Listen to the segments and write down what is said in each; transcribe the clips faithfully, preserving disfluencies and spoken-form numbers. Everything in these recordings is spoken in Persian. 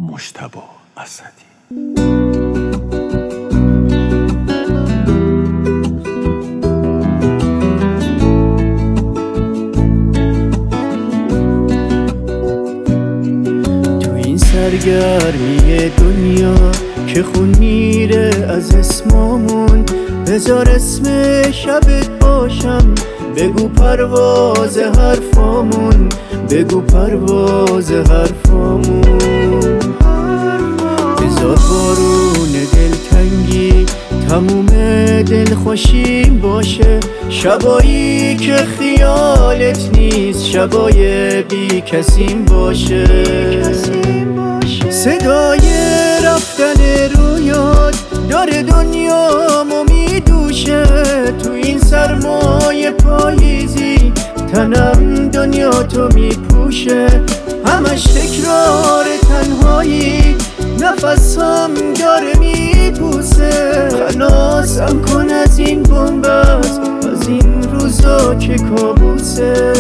مجتبی اسدی. سرگرمی دنیا که خون میره از اسممون، بذار اسم شبت باشم، بگو پرواز حرفامون، بگو پرواز حرفامون. بذار بارون دلتنگی تموم دل خوشیم باشه، شبایی که خیالت نیست، شبای بی کسیم باشه. صدای رفتن رویات داره دنیامو میدوشه، تو این سرمای پاییزی تنم دنیاتو میپوشه. همش تکرار تنهایی، نفسم داره میپوسه. خلاصم کن از این بنبست، از این روزا که کابوسه.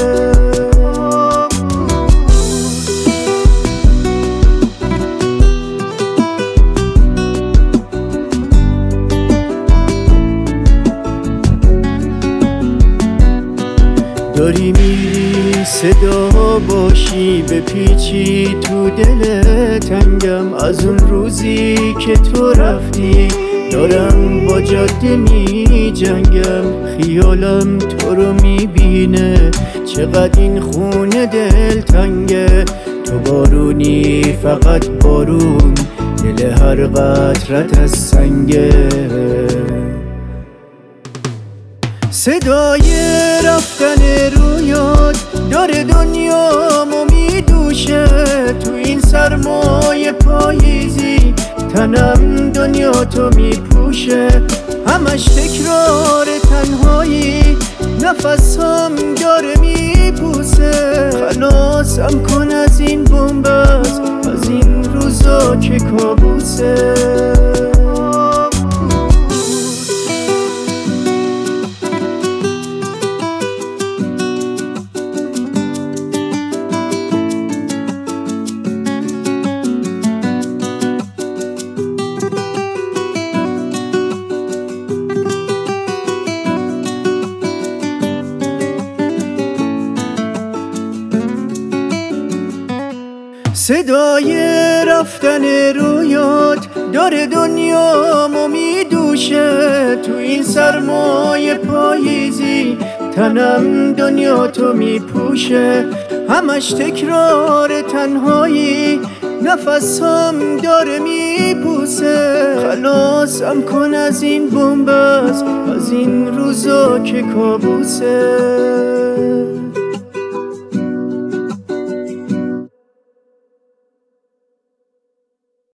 داری میری صدا باشی، به پیچی تو دل تنگم. از اون روزی که تو رفتی دارم با جاده می جنگم. خیالم تو رو میبینه، چقدر این خونه دل تنگه. تو بارونی فقط بارون، دل هر قطرت از سنگه. صدای رفتن رویات داره دنیامو میدوشه، تو این سرمای پاییزی تنم دنیاتو میپوشه. همش تکرار تنهایی، نفسم داره میپوسه. خلاصم کن از این بنبست، از این روزا که کابوسه. صدای رفتن رویات داره دنیامو میدوشه، تو این سرمای پاییزی تنم دنیاتو میپوشه. همش تکرار تنهایی، نفسم داره میپوسه. خلاصم کن از این بنبست، از این روزا که کابوسه.